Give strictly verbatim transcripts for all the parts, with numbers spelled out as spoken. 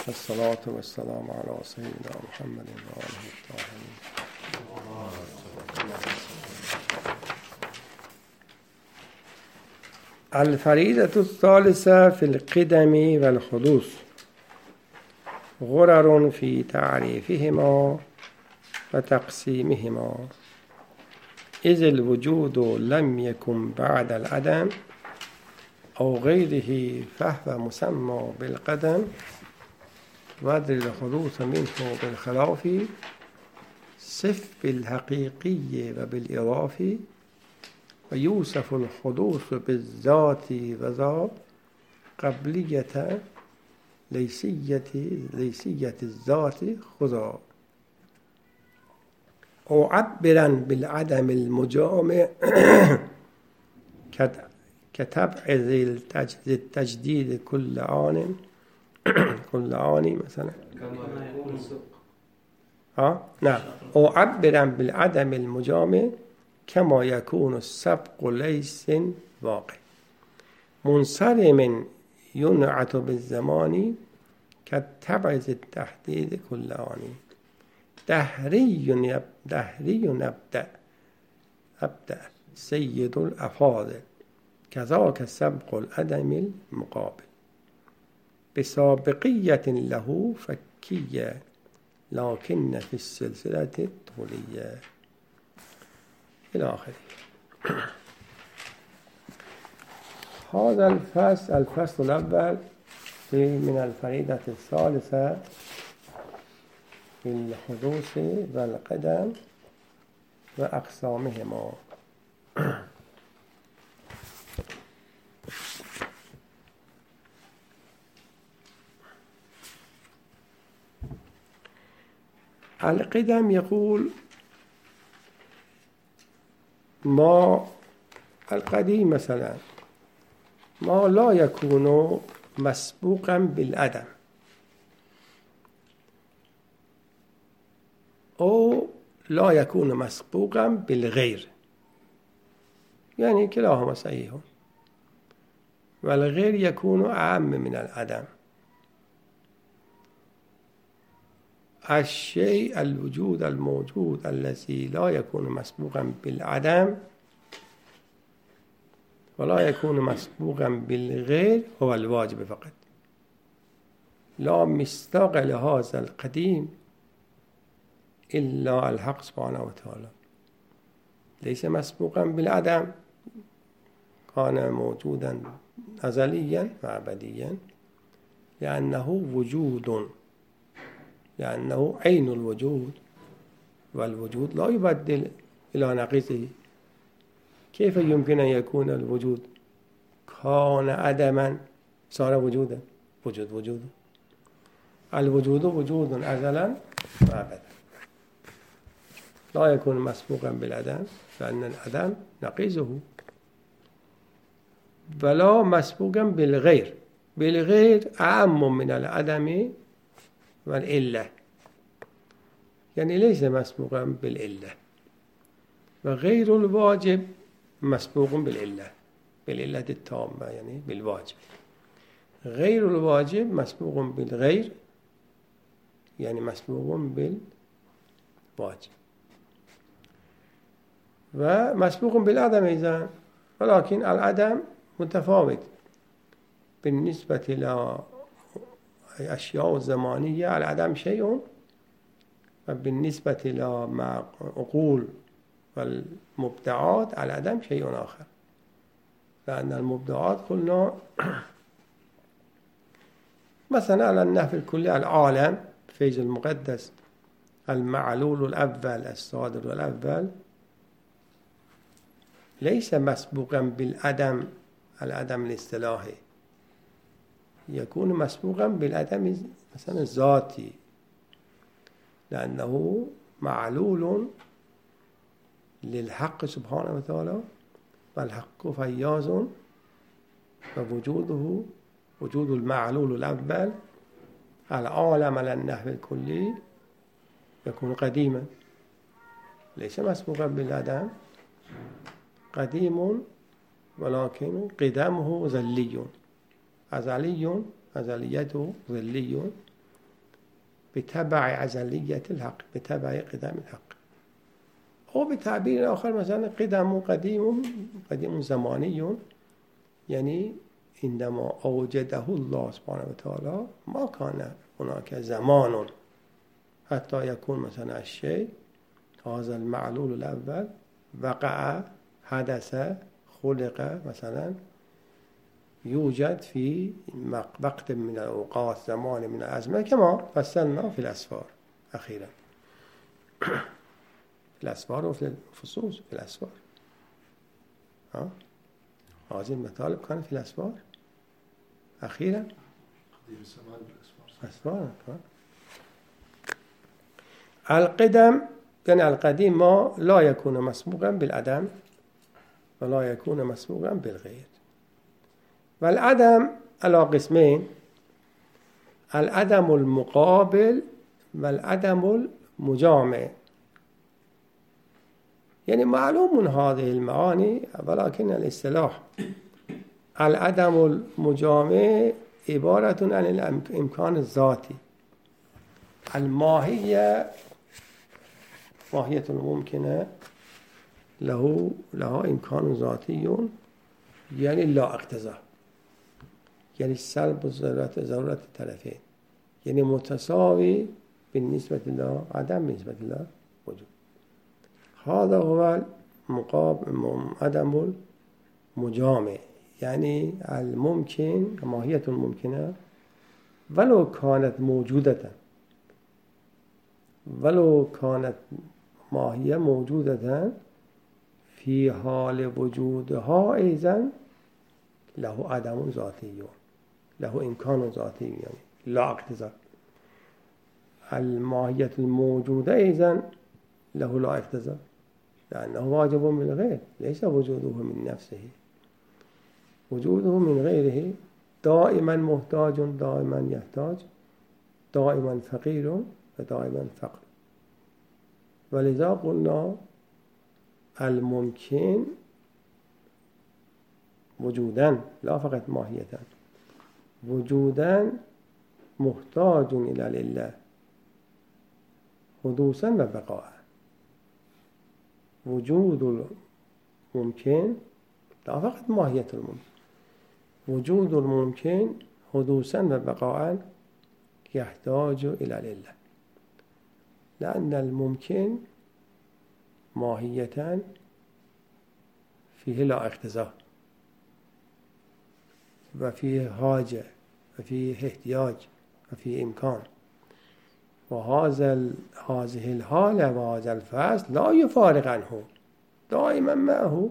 الصلاة والسلام على سيدنا محمد وآله الطاهرين. الفريدة الثالثة في القدم والحدوث غرر في تعريفهما وتقسيمهما، إذ الوجود لم يكن بعد العدم أو غيره فهو مسمى بالقدم، وادر الحدوث منه بالخلاف، صف بالحقيقي وبالإضافي، ويوصف الحدوث بالذات وذا قبلية ليسية ليسية الذات خذا، وعبرا بالعدم المجامع كتبعث التجديد كل آن كل آن مثلا كما يكون السبق. ها نعم، وعبرا بالعدم المجامع كما يكون السبق ليس واقع، منصرم ينعت بالزمان كتبعث التحديد كل آن، دهري دهري نبدأ أبدأ سيد الأفاضل، كذاك سبق العدم المقابل، بسابقية له فكية لكن في السلسلة الطولية إلى آخره. هذا الفصل الفصل الأول في من الفريدة الثالثة في الحدوث والقدم وأقسامهما. القدم يقول ما القديم مثلا ما لا يكون مسبوقا بالعدم أو لا يكون مسبوقا بالغير، يعني كلاهما صحيح، والغير يكون أعم من العدم. الشيء الوجود الموجود الذي لا يكون مسبوقا بالعدم ولا يكون مسبوقا بالغير هو الواجب فقط، لا مصداق لهذا القديم إلا الحق سبحانه وتعالى، ليس مسبوقا بالعدم، كان موجودا أزليا وأبديا، لأنه وجود، لأنه عين الوجود، والوجود لا يبدل إلى نقيصه. كيف يمكن أن يكون الوجود كان عدما صار وجودا؟ وجود وجود، الوجود وجود أزلا وأبدا، لا يكون مسبوقا بالعدم لأن العدم نقيصه، ولا مسبوقا بالغير، بالغير أعم من العدم والإلة، يعني ليس مسبوقا بالإلة، وغير الواجب مسبوق بالإلة، بالإلة التامة يعني بالواجب، غير الواجب مسبوق بالغير يعني مسبوق بالواجب، ومسبوق بالعدم إذن، ولكن العدم متفاوت بالنسبة إلى أشياء زمانية، العدم شيء، وبالنسبة إلى معقول والمبدعات العدم شيء آخر، لأن المبدعات قلنا مثلا على النحو الكلي العالم فيض المقدس المعلول الأول الصادر الأول ليس مسبوقا بالعدم، العدم الاصطلاحي يكون مسبوقا بالعدم مثلا الذاتي، لأنه معلول للحق سبحانه وتعالى، والحق فياض، ووجوده وجود المعلول الأول العالم على النحو الكلي يكون قديما، ليس مسبوقا بالعدم، قديم ولكن قدامه ظلي، أزلي أزليته ظلي، بتبع ازلیت الحق، بتبع قدم الحق. او به تعبیر آخر مثلا قدم و قدیم قدیم زمانیون، یعنی عندما اوجده الله سبحانه و تعالی ما کان هناك زمان حتی یکون مثلا الشیء هذا المعلول الاول وقع حدث خلق مثلا يوجد في وقت من الاوقات زمان من الازمنه كما فصلنا في الاسفار اخيرا في الاسفار وفي الفصوص في الاسفار. ها هذه المطالب كانت في الاسفار اخيرا اسفار. القدم يعني القديم ما لا يكون مسبوقا بالعدم ولا يكون مسبوقا بالغير. والعدم على قسمين: العدم المقابل والعدم المجامع. يعني معلوم من هذه المعاني، ولكن الاصطلاح العدم المجامع عبارة عن الإمكان الذاتي. الماهية ماهية الممكنة له لها إمكان ذاتي يعني لا اقتضاء، يعني سلب ضرورت ضرورت الطرفين، يعني متساوي بالنسبة له عدم بالنسبة له وجود. هذا هو المقابل عدم المجامع، يعني الممكن ماهية الممكنة ولو كانت موجودة، ولو كانت ماهية موجودة في حال وجودها أيضا له عدم ذاتي، له إمكان ذاتي يعني لا اقتضاء. الماهية الموجودة أيضا له لا اقتضاء لأنه واجب من الغير، ليس وجوده من نفسه. وجوده من غيره دائما محتاج، دائما يحتاج، دائما فقير ودائما فقر. ولذا قلنا الممكن وجودا لا فقط ماهية، وجودا محتاج إلى العلة حدوثا وبقاء. وجود الممكن لا فقط ماهية الممكن، وجود الممكن حدوثا وبقاء يحتاج إلى العلة، لأن الممكن ماهية فيه لا اقتضاء وفيه حاجة وفيه احتياج وفيه إمكان. وهذا هذه الحالة وهذا الفصل لا يفارق عنه، دائما معه.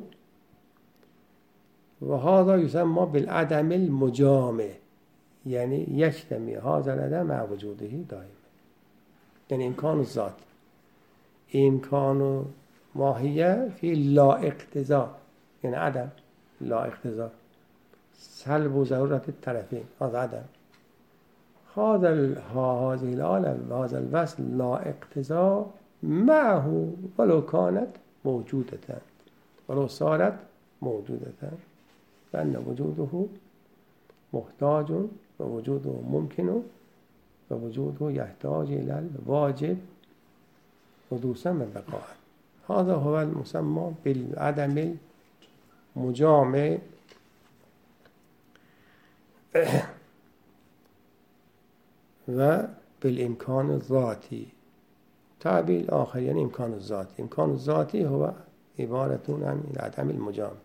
وهذا يسمى بالعدم المجامع، يعني يجتمع هذا العدم مع وجوده دائما، يعني إمكان الذات، إمكان ماهية في لا اقتضاء، يعني عدم لا اقتضاء، سلب ضرورة الطرفين، هذا عدم. هذا هذه الحالة وهذا الوصل لا اقتضاء معه ولو كانت موجودة، ولو صارت موجودة، لأن وجوده محتاج ووجوده ممكن ووجوده يحتاج إلى الواجب حدوثا وبقاء. هذا هو المسمى بالعدم المجامع. و بالإمكان الذاتي. تعبير آخر يعني إمكان الذاتي. إمكان الذاتي هو عبارة عن العدم المجامع.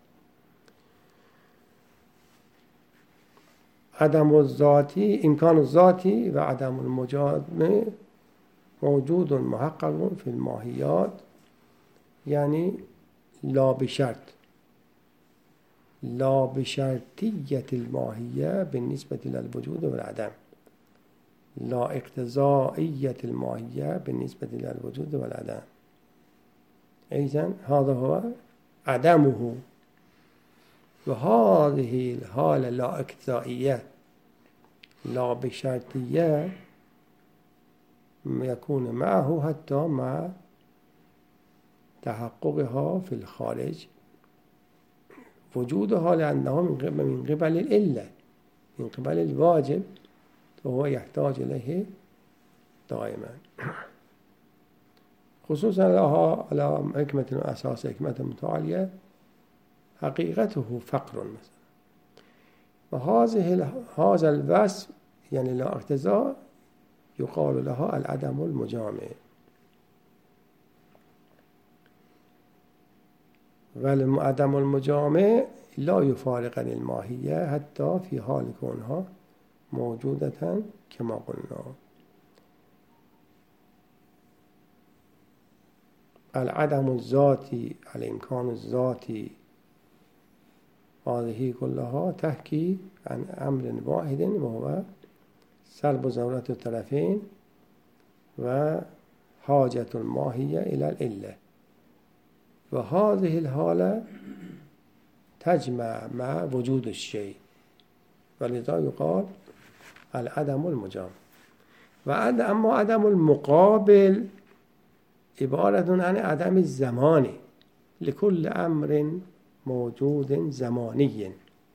عدم الذاتي، إمكان الذاتي وعدم المجامع موجود محقق في الماهيات، يعني لا بشرط، لا بشرطية الماهية بالنسبة للوجود والعدم، لا اقتضائية الماهية بالنسبة للوجود والعدم. إذن هذا هو عدمه. وهذه الحالة لا اقتضائية لا بشرطية يكون معه حتى مع تحققها في الخارج وجودها، لأنه من قبل العلة، من قبل الواجب، وهو يحتاج إليه دائما. خصوصا لها على حكمة أساس حكمة متعالية حقيقته فقر مثلا. وهذه هذا الوصف يعني لا اقتضاء يقال لها العدم المجامع. والعدم المجامع لا يفارق عن الماهية حتى في حال كونها موجودة كما قلنا. العدم الذاتي الإمكان الذاتي هذه كلها تحكي عن أمر واحد وهو سلب ضرورة الطرفين وحاجة الماهية إلى العلة. وهذه الحالة تجمع مع وجود الشيء، ولذا يقال العدم المجامع. وأما عدم المقابل عبارة عن عدم الزمان لكل أمر موجود زماني.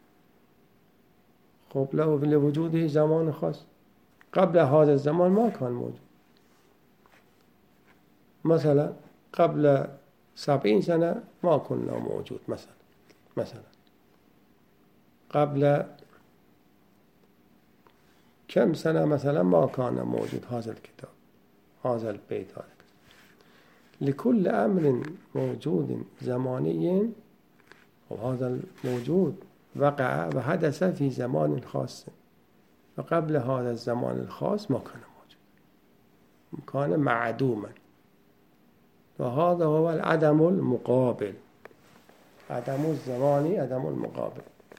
خب لوجوده زمان خاص، قبل هذا الزمان ما كان موجود. مثلا قبل سبعين سنة ما كنا موجود مثلا مثلا قبل كم سنة مثلا ما كان موجود هذا الكتاب، هذا البيت. هذا لكل أمر موجود زماني، وهذا الموجود وقع وحدث في زمان خاص، وقبل هذا الزمان الخاص ما كان موجود، كان معدوما. وهذا هو العدم المقابل، عدم الزماني، عدم المقابل.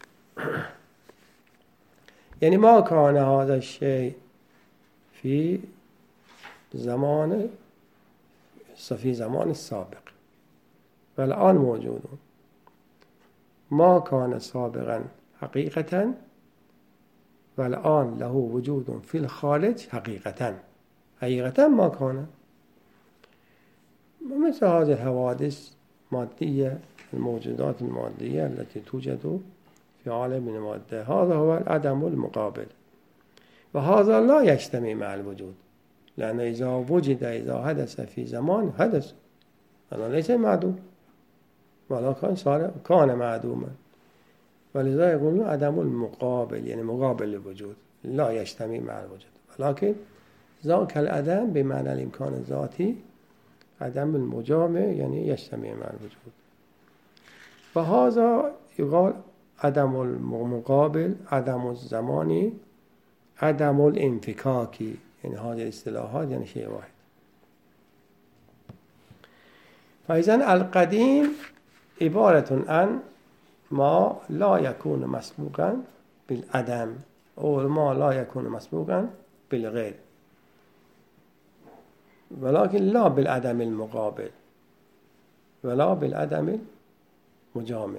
يعني ما كان هذا الشيء في زمان في زمان السابق والآن موجود، ما كان سابقا حقيقة والآن له وجود في الخارج حقيقة. حقيقة ما كان. مثل هذه الحوادث مادية، الموجودات المادية التي توجد في عالم المادة، هذا هو العدم المقابل. وهذا لا يجتمع مع الوجود، لأن إذا وجد، إذا حدث في زمان حدث، هذا ليس معدوم، ولكن صار كان معدوما. ولذا يقولون عدم المقابل، يعني مقابل الوجود، لا يجتمع مع الوجود، ولكن ذاك العدم بمعنى الإمكان الذاتي، عدم المجامع يعني يجتمع مع الوجود. فهذا يقال عدم المقابل، عدم الزماني، عدم الانفكاكي. يعني هذه الاصطلاحات يعني شيء واحد. فإذن القديم عبارة عن ما لا يكون مسبوقا بالعدم، أو ما لا يكون مسبوقا بالغير، ولكن لا بالعدم المقابل ولا بالعدم المجامع.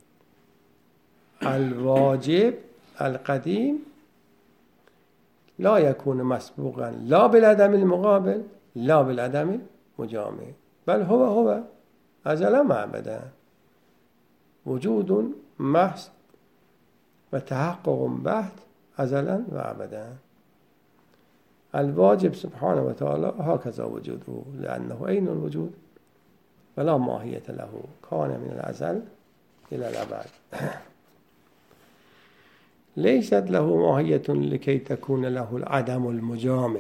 الواجب القديم لا يكون مسبوقا لا بالعدم المقابل لا بالعدم المجامع، بل هو هو أزلا وأبدا، وجود محض وتحقق بحت أزلا وأبدا. الواجب سبحانه وتعالى هكذا وجوده، لأنه عين الوجود ولا ماهية له، كان من الأزل إلى الأبد. ليست له ماهية لكي تكون له العدم المجامع،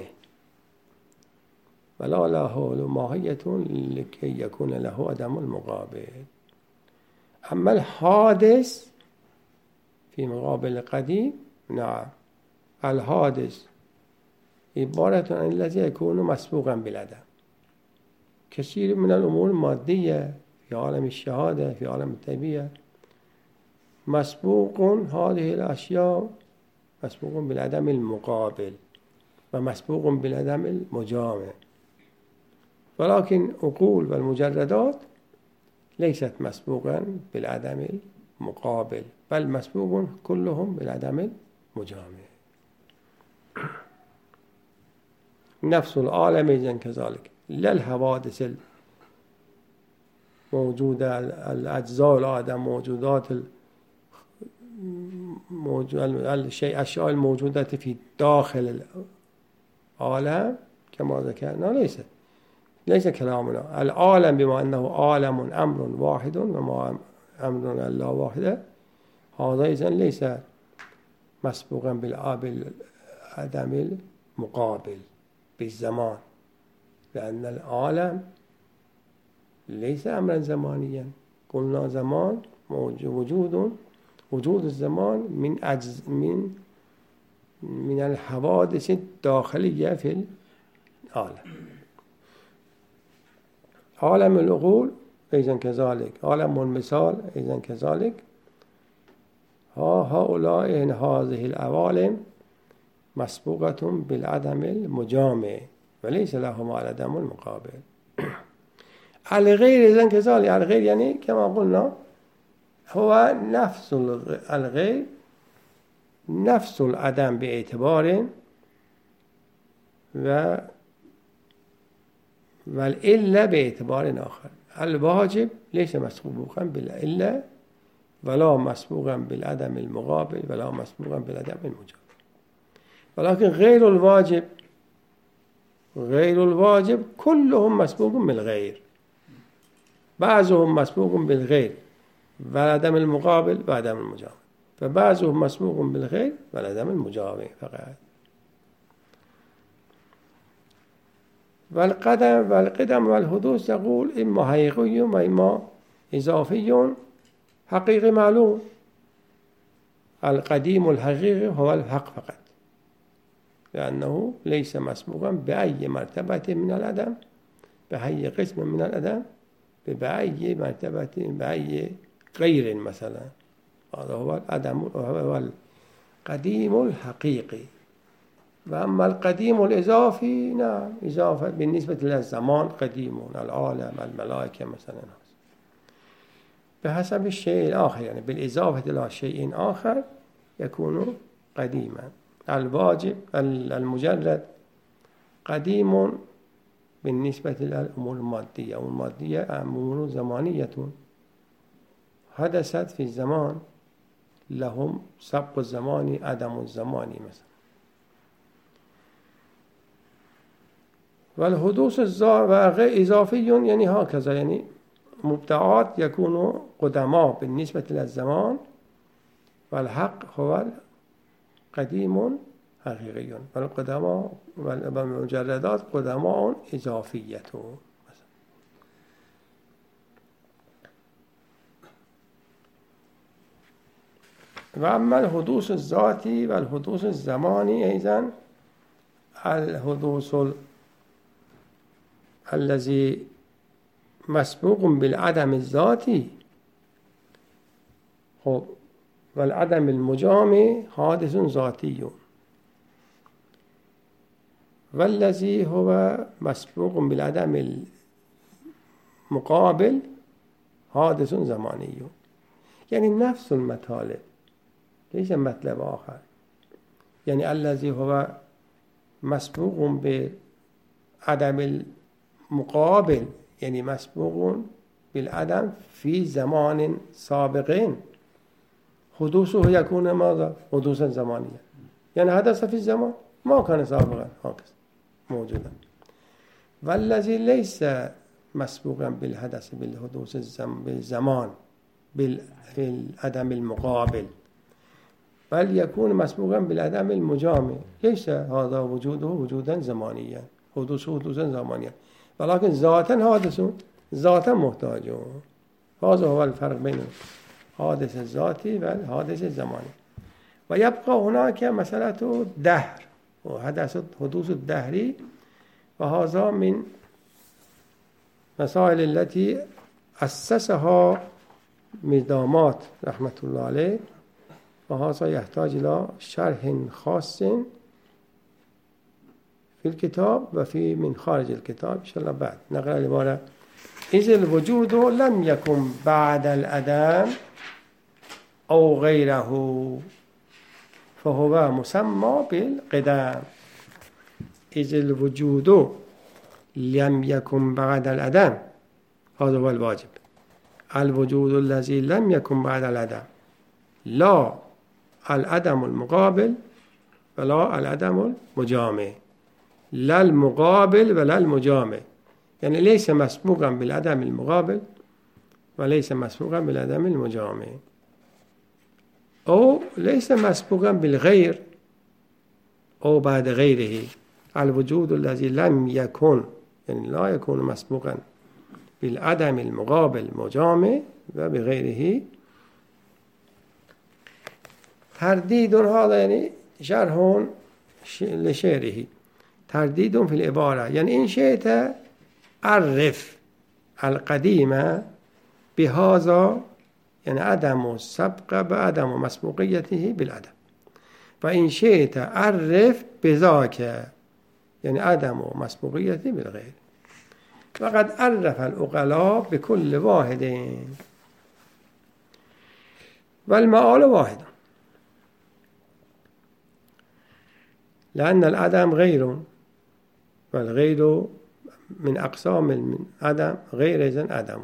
ولا له ماهية لكي يكون له عدم المقابل. أما الحادث في مقابل القديم، نعم، الحادث عبارة عن الذي يكون مسبوقا بالعدم. كثير من الأمور المادية في عالم الشهادة، في عالم الطبيعة، مسبوق هذه الأشياء مسبوق بالعدم المقابل ومسبوق بالعدم المجامع. ولكن عقول والمجردات ليست مسبوقا بالعدم المقابل، بل مسبوق كلهم بالعدم المجامع. نفس العالم إذن كذلك، لا الحوادث الموجودة، الأجزاء العدم موجودات الشيء، الأشياء الموجودة في داخل العالم كما ذكرنا ليس ليس كلامنا. العالم بما أنه عالم أمر واحد وما أمرنا إلا واحدة، هذا إذن ليس مسبوقا بالعدم المقابل بالزمان، لأن العالم ليس أمرا زمانيا. قلنا زمان وجود وجود الزمان من أجز من من الحوادث الداخلية في العالم. عالم العقول أيضا كذلك، عالم المثال أيضا كذلك. ها هؤلاء هذه العوالم مسبوقة بالعدم المجامع وليس لهما العدم المقابل. الغير أيضا كذلك. الغير يعني كما قلنا هو نفس الغير، نفس العدم باعتبار و والإلا باعتبار آخر. الواجب ليس مسبوقا بالإلا ولا مسبوقا بالعدم المقابل ولا مسبوقا بالعدم المجابه، ولكن غير الواجب غير الواجب كلهم مسبوق بالغير، بعضهم مسبوق بالغير والعدم المقابل وعدم المجابه، فبعضهم مسبوق بالغير والعدم المجابه فقط. والقدم والقدم والحدوث يقول إما حقيقي وإما إضافي. حقيقي معلوم، القديم الحقيقي هو الحق فقط، لأنه ليس مسبوقا بأي مرتبة من العدم، بأي قسم من العدم، بأي مرتبة بأي غير مثلا. هذا هو العدم، هو القديم الحقيقي. وأما القديم الإضافي نعم إضافة بالنسبة للزمان قديم، العالم الملائكة مثلا بحسب الشيء الآخر، يعني بالإضافة إلى شيء آخر يكون قديما. الواجب المجرد قديم بالنسبة للأمور المادية، والمادية أمور زمانية حدثت في الزمان، لهم سبق الزمان عدم الزمان مثلا. والحدوث غير إضافي يعني هكذا، يعني مبتعات يكون قدماء بالنسبة للزمان، والحق هو قديم حقيقي، والقدماء والمجردات قدماء إضافية. وأما الحدوث الذاتي والحدوث الزماني أيضا، الحدوث الذي مسبوق بالعدم الذاتي والعدم المجامع حادث ذاتي، والذي هو مسبوق بالعدم المقابل حادث زماني. يعني نفس المطالب ليس مطلب آخر. يعني الذي هو مسبوق بعدم المقابل يعني مسبوق بالعدم في زمان سابق، حدوثه يكون ماذا؟ حدوثا زمانيا، يعني حدث في الزمان ما كان سابقا هكذا موجودا. والذي ليس مسبوقا بالحدث بالحدوث بالزمان بالعدم المقابل، بل يكون مسبوقا بالعدم المجامع، ليس هذا وجوده وجودا زمانيا، حدوثه حدوثا زمانيا، ولكن ذاتا حادث ذاتا محتاج. هذا هو الفرق بين الحادث الذاتي والحادث الزماني. ويبقى هناك مسألة الدهر وحدث حدوث الدهري، وهذا من مسائل التي أسسها مقدامات رحمة الله عليه، وهذا يحتاج إلى شرح خاص في الكتاب وفي من خارج الكتاب إن شاء الله. بعد نقرأ العبارة: إذ الوجود لم يكن بعد العدم أو غيره فهو مسمى بالقدم. إذ الوجود لم يكن بعد العدم، هذا هو الواجب. الوجود الذي لم يكن بعد العدم، لا العدم المقابل ولا العدم المجامع، لا المقابل ولا المجامع، يعني ليس مسبوقا بالعدم المقابل وليس مسبوقا بالعدم المجامع، أو ليس مسبوقا بالغير أو بعد غيره. الوجود الذي لم يكن يعني لا يكون مسبوقا بالعدم المقابل مجامع و بغيره. ترديد هذا يعني شرح لشعره. ترديد في العبارة يعني إن شئت عرف القديم بهذا يعني عدم السبق بعدم مسبوقيته بالعدم، وإن شئت عرف بذاك يعني عدم مسبوقيته بالغير. وقد عرف العقلاء بكل واحد والمآل واحد، لأن العدم غير والغير من أقسام العدم غير إذن عدم.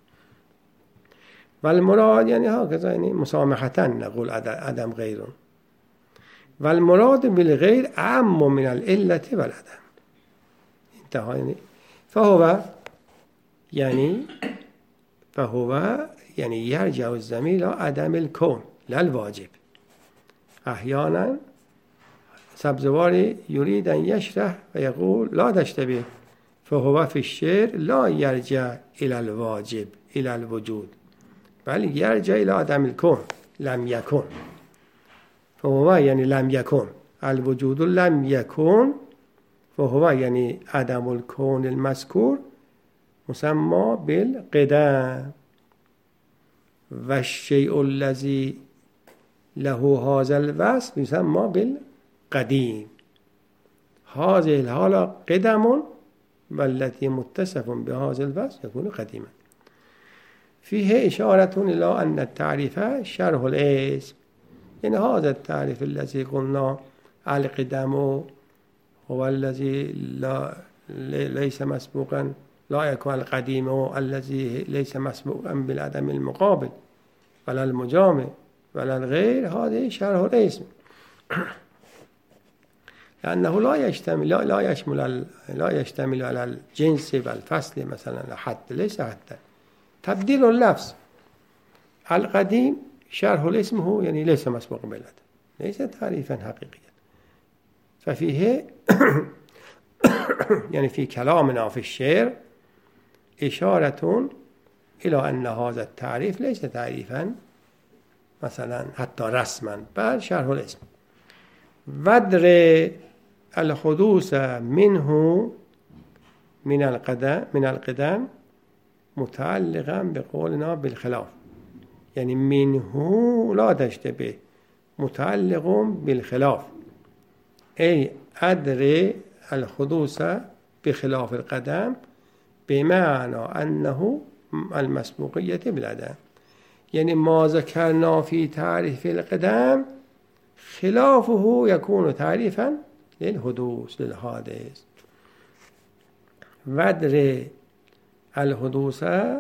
والمراد يعني هكذا يعني مسامحة نقول عدم غير، والمراد بالغير أعم من العلة والعدم. انتهى يعني فهو يعني فهو يعني يرجع الضمير إلى عدم الكون لا الواجب. أحيانا سبزواري يريد أن يشرح ويقول لا تشتبه، فهو في الشعر لا يرجع إلى الواجب إلى الوجود، بل يرجع إلى عدم الكون لم يكن. فهو يعني لم يكن الوجود لم يكن، فهو يعني عدم الكون المذكور مسمى بالقدم، والشيء الذي له هذا الوصف يسمى بالقديم. هذه الحالة قدم، والتي متصف بهذا الوصف يكون قديما. فيه إشارة إلى أن التعريف شرح الاسم، يعني هذا التعريف الذي قلنا القدم هو الذي لا ليس مسبوقا لا يكون القديم الذي ليس مسبوقا بالعدم المقابل ولا المجامع ولا الغير، هذا شرح الاسم، لأنه لا يشتمل لا, لا يشمل لا يشتمل على الجنس والفصل مثلا حد، ليس حتى تبديل اللفظ. القديم شرح الاسم هو يعني ليس مسبوق بالعدم، ليس تعريفا حقيقيا. ففيه يعني في كلامنا في الشعر إشارة إلى أن هذا التعريف ليس تعريفا مثلا حتى رسما، بل شرح الاسم. ودر الحدوث منه من القدم من القدم متعلقا بقولنا بالخلاف، يعني منه لا تشتبه متعلق بالخلاف، أي أدري الحدوث بخلاف القدم بمعنى أنه المسبوقية بالعدم. يعني ما ذكرنا في تعريف القدم خلافه يكون تعريفا للحدوث للحادث. ودر الحدوث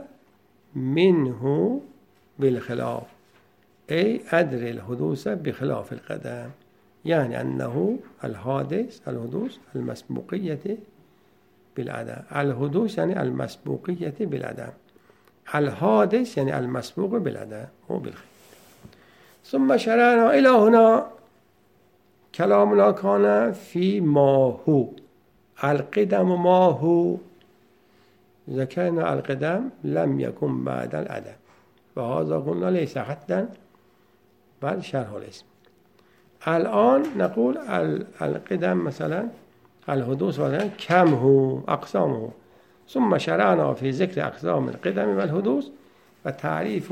منه بالخلاف أي أدري الحدوث بخلاف القدم، يعني أنه الحادث الحدوث المسبوقية بالعدم. الحدوث يعني المسبوقية بالعدم، الحادث يعني المسبوق بالعدم هو بالخير. ثم شرعنا إلى هنا كلامنا كان في ما هو القدم. ما هو ذكرنا القدم لم يكن بعد العدم، وهذا قلنا ليس حدا بل شرح الاسم. الآن نقول القدم مثلا الحدوث مثلا كم هو أقسامه، ثم شرعنا في ذكر أقسام القدم والحدوث وتعريف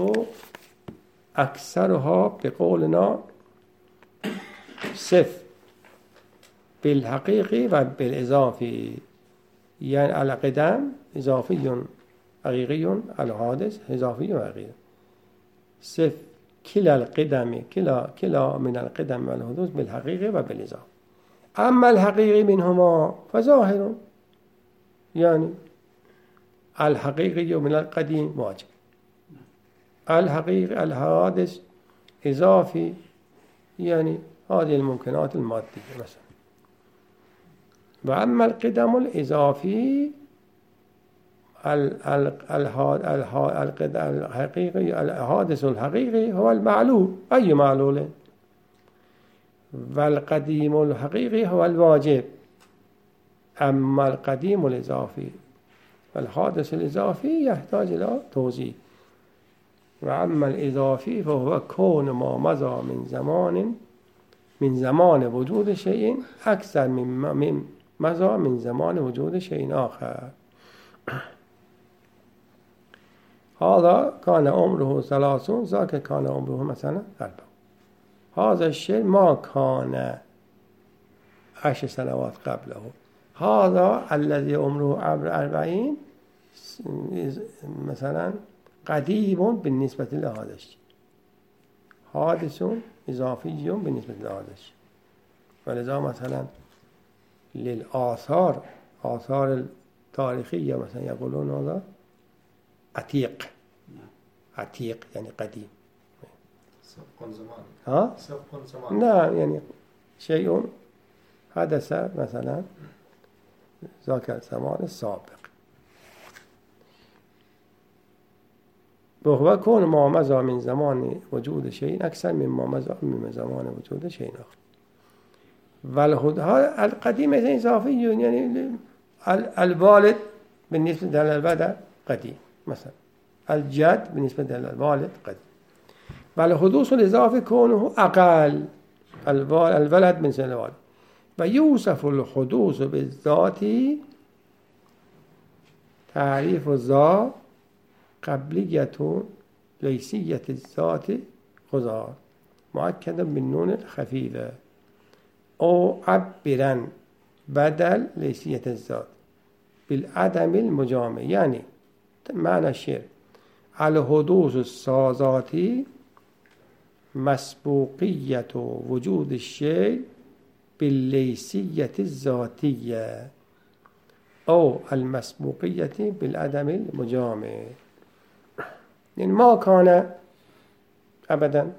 أكثرها بقولنا صف بالحقيقي وبالإضافي، يعني القدم إضافي حقيقي، الحادث إضافي وحقيقي. صف كلا القدم كلا كلا من القدم والحدوث بالحقيقي وبالإضافي. أما الحقيقي منهما فظاهر، يعني الحقيقي من القديم واجب، الحقيقي الحادث إضافي، يعني هذه الممكنات المادية مثلا. و اما القدم الاضافی الحقيقي الحادث الحقيقي هو المعلول أي معلول والقديم الحقيقي هو الواجب أما القديم الإضافي والحادث الإضافي يحتاج إلى توضيح وأما الإضافي فهو كون ما مضى من زمان من زمان وجود شيء أكثر من مضى من زمان وجود شيء آخر. هذا كان عمره ثلاثون ذاك كان عمره مثلا أربعون. هذا الشيء ما كان عشر سنوات قبله. هذا الذي عمره أربعين مثلا قديم بالنسبة لهذا الشيء، حادث إضافي بالنسبة لهذا الشيء. ولذا مثلا للآثار آثار التاريخية مثلا يقولون هذا عتيق، عتيق يعني قديم. سبق زمان. ها؟ سبق زمان. نعم يعني شيء حدث مثلا ذاك الزمان السابق. وهو كون ما مضى من زمان وجود شيء أكثر مما مضى من زمان وجود شيء آخر. والهدى القديم إضافي يعني الوالد بالنسبة للبدر قديم مثلا، الجد بالنسبة للوالد قديم. والحدوث الإضافي كونه أقل الولد من سن الوالد. ويوصف الحدوث بالذات تعريف الذات قبلية ليسية الذات خضار مؤكدا بالنون الخفيفة أو عبرا بدل ليسية الذات بالعدم المجامع. يعني معنى الشعر الحدوث السازاتي مسبوقية وجود الشيء بالليسية الذاتية أو المسبوقية بالعدم المجامع. يعني ما كان أبدا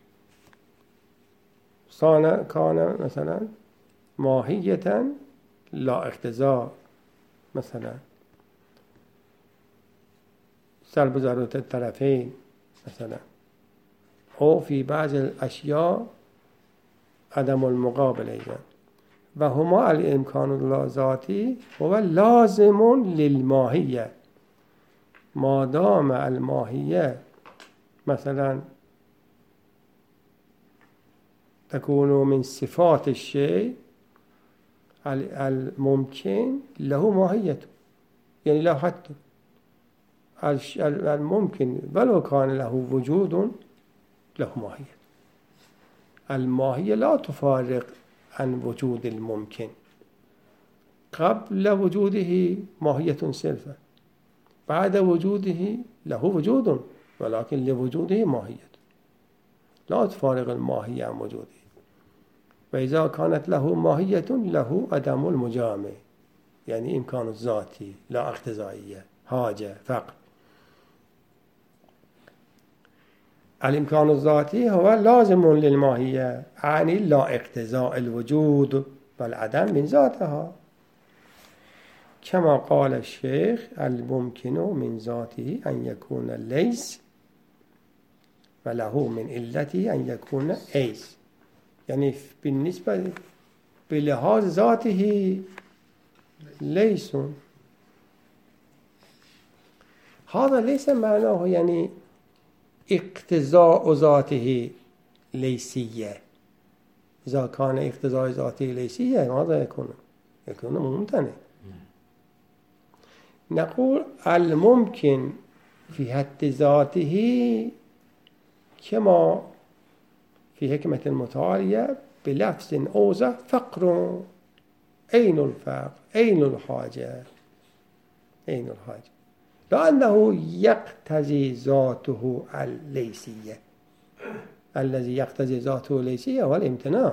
كان مثلا ماهية لا اقتضاء مثلا سلب ضرورة الطرفين مثلا، أو في بعض الأشياء عدم المقابل أيضا. وهما الإمكان الذاتي هو لازم للماهية ما دام الماهية مثلا تكون من صفات الشيء الممكن له ماهية، يعني له حد الممكن ولو كان له وجود له ماهية. الماهية لا تفارق عن وجود الممكن. قبل وجوده ماهية صرفة، بعد وجوده له وجود ولكن لوجوده ماهية لا تفارق الماهية عن وجوده. وإذا كانت له ماهية له عدم المجامع، يعني إمكان الذاتي لا اقتضائية حاجة فقط. الإمكان الذاتي هو لازم للماهية يعني لا اقتضاء الوجود والعدم من ذاتها، كما قال الشيخ الممكن من ذاته أن يكون ليس وله من علته أن يكون ايس. يعني بالنسبة بلحاظ ذاته ليس. هذا ليس معناه يعني اقتضاء ذاته ليسية. إذا كان اقتضاء ذاته ليسية ماذا يكون؟ يكون ممتنع. نقول الممكن في حد ذاته كما في حكمة المتعالية بلفظ أوضح فقر. أين الفقر؟ أين الحاجة؟ أين الحاجة؟ لأنه يقتضي ذاته الليسية. الذي يقتضي ذاته الليسية هو الامتناع.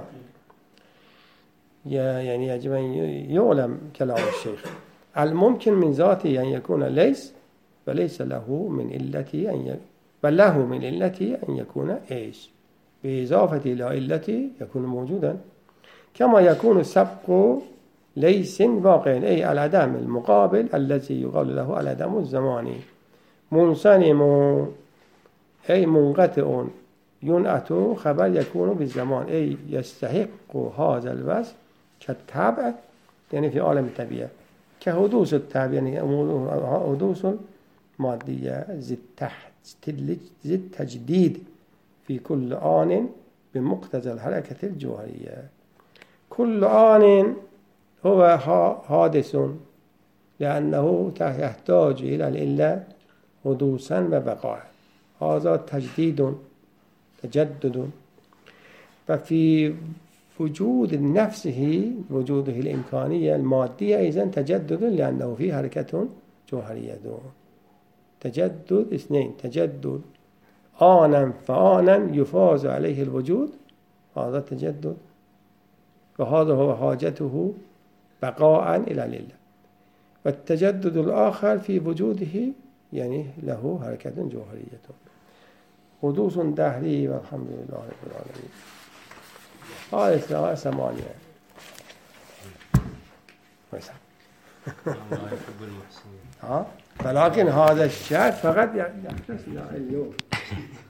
يعني يجب أن يعلم كلام الشيخ الممكن من ذاته أن يكون ليس وليس له من علته أن يكون بل له من علته أن يكون إيش بإضافة إلى علته يكون موجودا. كما يكون سبق ليس باق أي العدم المقابل الذي يقال له العدم الزماني. منصنم أي منقطع ينأت خبر يكون بالزمان أي يستحق هذا الوصف كالطبع يعني في عالم الطبيعة كحدوث الطبع يعني حدوث مادية ذي التجديد في كل آن بمقتضى الحركة الجوهرية. كل آن هو حادث لأنه يحتاج إلى الإلا حدوثا وبقاء. هذا تجديد تجدد. ففي وجود نفسه وجوده الإمكانية المادية إذن تجدد لأنه فيه حركة جوهرية. تجدد اثنين تجدد آنا فآنا يفاز عليه الوجود هذا تجدد وهذا هو حاجته بقاء إلى الإله. والتجدد الآخر في وجوده يعني له حركة جوهرية. حدوث دهري والحمد لله رب العالمين. هذه ثمانية. ها؟ فلكن هذا الشرط فقط يختص اليوم.